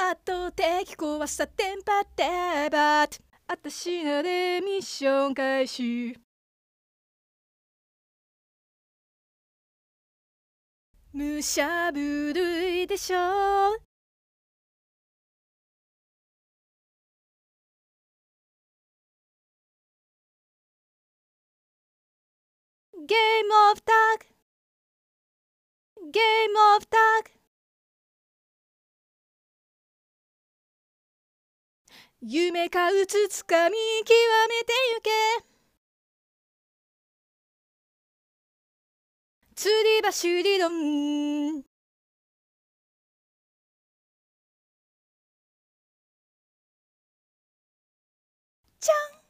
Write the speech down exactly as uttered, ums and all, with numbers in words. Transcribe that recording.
あと敵壊したテンパってバッあたしのでミッション開始武者ぶるいでしょゲームオブタッグゲームオブタッグ夢かうつつかみ極めてゆけ吊り橋理論じゃん